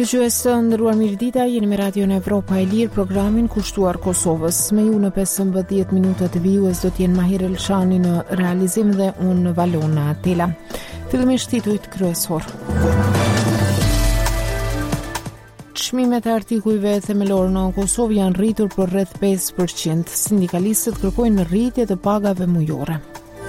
Dëgjues të nderuar, mirëdita, jeni me Radion Evropa e Lirë, programin kushtuar Kosovës. Me ju në 15 minuta të vijues do t'jenë Mahir Elshani në realizim dhe unë Valona Tela. Fillimisht titujt kryesor. Çmimet e artikujve themelor në Kosovë janë rritur për rreth 5%. Sindikalistët kërkojnë rritje të pagave mujore.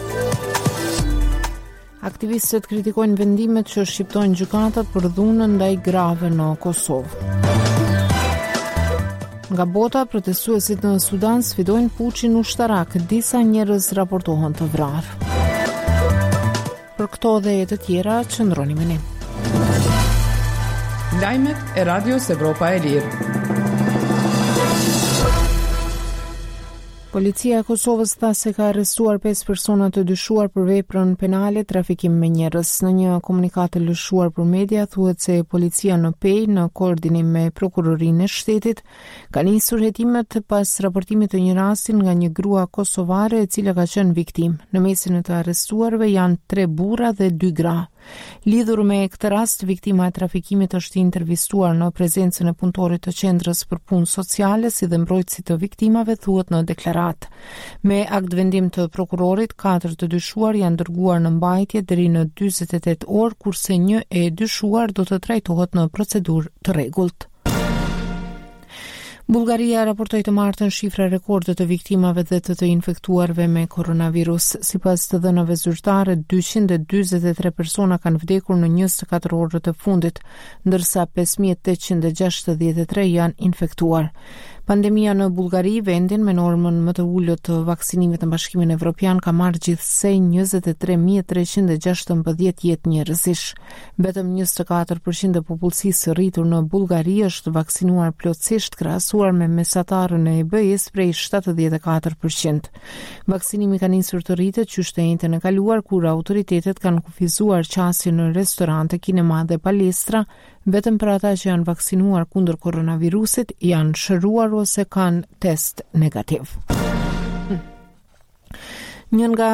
Aktivistët kritikojnë vendimet që shqiptojnë gjykatat për dhunën ndaj grave në Kosovë. Nga bota, protestuesit në Sudan sfidojnë puçin ushtarak, disa njerëz raportohen të vrarë. Për këto dhe të tjera, qëndroni me ne. Lajmet e Radios Evropa e Lirë. Policia e Kosovës tha se ka arrestuar 5 persona të dyshuar për veprën penale trafikim me njerëz. Në një komunikat të lëshuar për media thuhet se policia në Pej, në koordinim me prokurorinë e shtetit, ka nisur hetimet pas raportimit të një rasti nga një grua kosovare e cila ka qenë viktim. Në mesin e të arrestuarve janë 3 burra dhe 2 gra. Lidhur me këtë rast, viktima e trafikimit është intervistuar në prezencën e punëtorit të qendrës për punë sociale si dhe mbrojtësit të viktimave, thuhet në deklarat. Me akt vendim të prokurorit, 4 të dyshuar janë dërguar në mbajtje deri në 48 orë, kurse një e dyshuar do të trajtohet në procedurë të rregullt. Bullgaria raportoi të martën shifra rekorde të viktimave dhe të infektuarve me koronavirus. Sipas të dhënave zyrtare, 243 persona kanë vdekur në 24 orët e fundit, ndërsa 5863 janë infektuar. Pandemia në Bullgari, vendin me normën më të ulët të vaksinimit në Bashkimin Evropian, ka marrë gjithsej 23.316 jetë njerëzish. Vetëm 24% e popullsisë rritur në Bullgari është vaksinuar plotësisht, krahasuar me mesatarën e EB-s prej 74%. Vaksinimi ka nisur të rritet qysh të njëjtën e kaluar, kur autoritetet kanë kufizuar qasjen në restorante, kinema dhe palestra, vetëm për ata që janë vaksinuar kundër koronavirusit, janë shëruar ose kanë test negativ. Një nga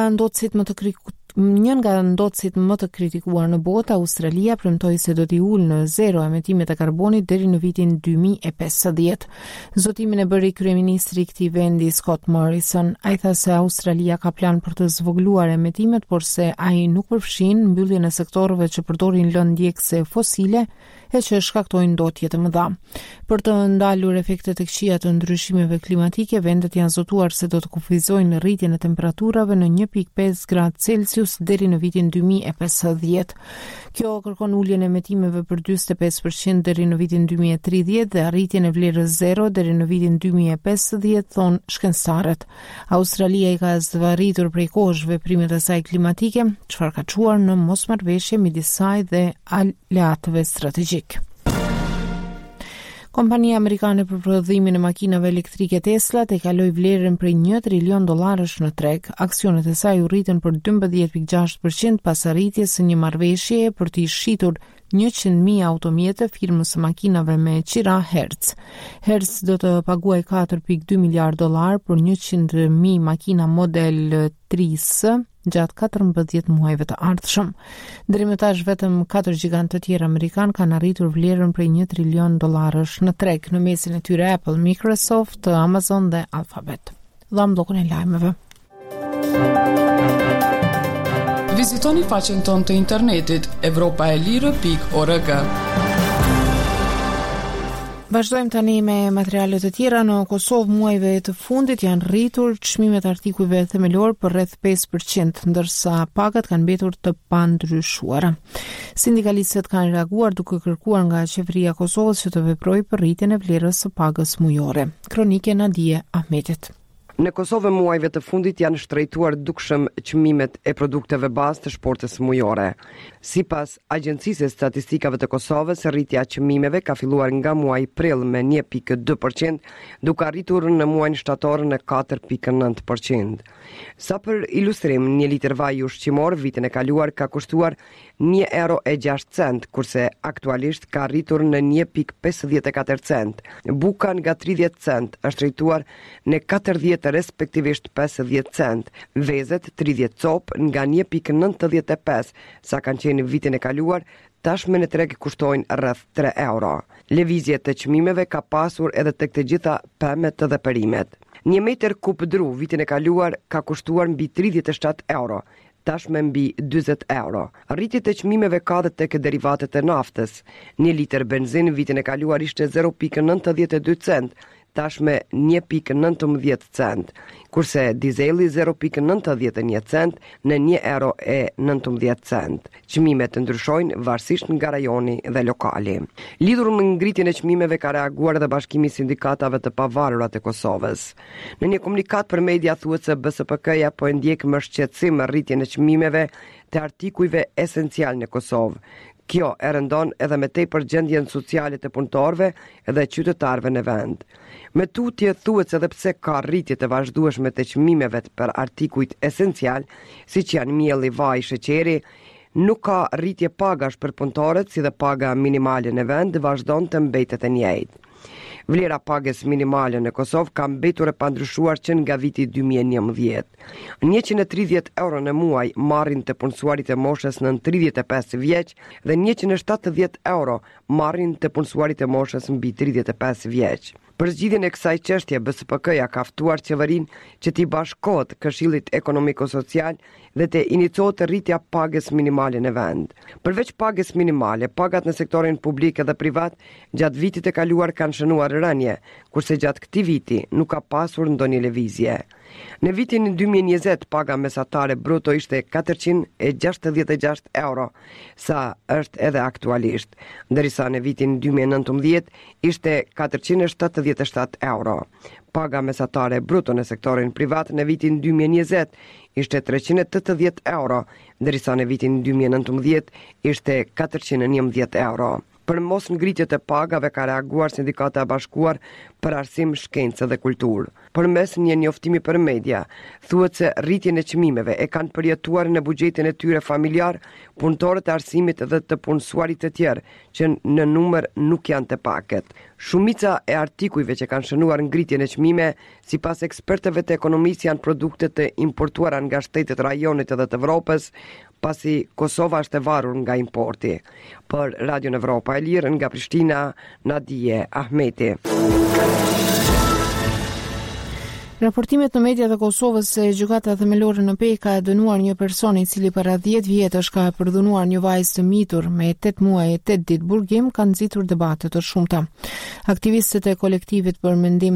ndotësit më të kritikuar në botë, Australia premtoi se do t'i ulë në zero emetimet e karbonit deri në vitin 2050. Zotimin e bëri kryeministri i këtij vendi Scott Morrison. Ai tha se Australia ka plan për të zvogëluar emetimet, por se ai nuk përfshin mbylljen e sektorëve që përdorin lëndë djegëse fosile e që shkaktojnë ndotje të mëdha. Për të ndalur efektet e këqija të ndryshimeve klimatike, vendet janë zotuar se do të kufizojnë rritjen e temperaturave në 1.5 gradë Celsius deri në vitin 2050. Kjo kërkon uljen e emetimeve për 45% deri në vitin 2030 dhe arritjen e vlerës zero deri në vitin 2050, thon shkencëtarët. Australia i ka zvarritur prej kohësh veprimet e saj klimatike, çfarë ka çuar në mosmarrëveshje midis saj dhe aleatëve strategjik. Kompania amerikane për prodhimin e makinave elektrike Tesla e kaloi vlerën prej $1 trilion në treg. Aksionet e saj u rritën për 12.6% pas arritjes së një marrëveshjeje për t'i shitur 100.000 automjete firmës së makinave me qira Hertz. Hertz do të paguaj $4.2 miliard për 100.000 makina model 3S gjatë 14 muajve të ardhshëm. Deri më tash vetëm 4 gigantë të tjerë amerikan kanë arritur vlerën prej $1 trilion në treg, në mesin e tyre Apple, Microsoft, Amazon dhe Alphabet. Dham blokun e lajmeve. Vizitoni faqen tonë të internetit europaelire.org. Vazhdojmë tani me materialet të tjera. Në Kosovë muajve të fundit janë rritur çmimet e artikujve themelor për rreth 5%, ndërsa pagat kanë mbetur të pandryshuara. Sindikalistët kanë reaguar duke kërkuar nga qeveria e Kosovës që të veprojë për rritjen e vlerës së pagës mujore. Kronike Nadije Ahmetit. Në Kosovë muajve të fundit janë shtrejtuar dukshëm çmimet e produkteve bazë të shportës mujore. Sipas Agjencisë së Statistikave të Kosovës, rritja e çmimeve ka filluar nga muaji prill me 1.2%, duke arritur në muajin shtator në 4.9%. Sa për ilustrim, një litër vaj ushqimor vitin e kaluar ka kushtuar €1.06, kurse aktualisht ka arritur në 1.54 cent. Buka nga 30 cent është rrituar në 40 respektivisht 50 cent. Vezet 30 cop nga 1.95 sa kanë qenë vitin e kaluar tashme në treg kushtojnë rreth 3 euro. Lëvizje të çmimeve ka pasur edhe tek të gjitha pemet dhe perimet. 1 metër kub dru vitin e kaluar ka kushtuar mbi 37 euro, tashme mbi 40 euro. Rritje të çmimeve ka dhe tek derivatet e naftës. 1 litër benzin vitin e kaluar ishte 0.92 cent, tashme 1.19 cent, kurse dizeli 0.91 cent në 1 euro e 19 cent. Çmimet ndryshojnë varësisht nga rajoni dhe lokali. Lidhur me ngritjen e çmimeve ka reaguar edhe Bashkimi i Sindikatave të Pavarura të Kosovës. Në një komunikat për media thuhet se BSPK-ja po e ndjek me shqetësim rritjen e çmimeve të artikujve esencial në Kosovë. Kjo e rëndon edhe me tepër gjendjen sociale të punëtorëve dhe qytetarëve në vend. Me tutje thuhet se edhe pse ka rritje të vazhdueshme të çmimeve për artikujt esencial, siç janë mielli, vaji, sheqeri, nuk ka rritje pagash për punëtorët, si dhe paga minimale në vend vazhdon të mbetet e njëjtë. Vlera pagës minimale në Kosovë ka mbetur e pandryshuar që nga viti 2011. 130 euro në muaj marrin të punësuarit e moshës nën 35 vjeç dhe 170 euro marrin të punësuarit e moshës mbi 35 vjeç. Për zgjidhjen e kësaj çështje, BSPK-ja ka ftuar qeverinë që t'i bashkohet Këshillit Ekonomiko-Social dhe të iniciojë rritja pagës minimale në vend. Përveç pagës minimale, pagat në sektorin publik dhe privat gjatë vitit e kaluar kanë shënuar rënje, kurse gjatë këtij viti nuk ka pasur ndonjë lëvizje. Në vitin 2020 paga mesatare bruto ishte 466 euro, sa është edhe aktualisht, ndërsa në vitin 2019 ishte 477 euro. Paga mesatare bruto në sektorin privat në vitin 2020 ishte 380 euro, ndërsa në vitin 2019 ishte 411 euro. Për mos ngritje të pagave ka reaguar Sindikata e Bashkuar për Arsim, Shkencë dhe Kulturë. Përmes një njoftimi për media, thuhet se rritjen e çmimeve e kanë përjetuar në buxhetin e tyre familjar punëtorët e arsimit dhe të punësuarit të tjerë, që në numër nuk janë të pakët. Shumica e artikujve që kanë shënuar ngritjen e çmime, sipas ekspertëve të ekonomisë, janë produkte të importuara nga shtetet rajonit dhe të Evropës, pasi Kosova është e varur nga importi. Për Radio Evropa e Lirë nga Prishtina, Nadije Ahmeti. Raportimet në mediat e Kosovës se gjykata themelore në Peka e dënuar një person i cili para 10 vjetësh ka përdhunuar një vajzë të mitur me 8 muaj e 8 ditë burgim kanë nxitur debate të shumta. Aktivistët e kolektivit për mendim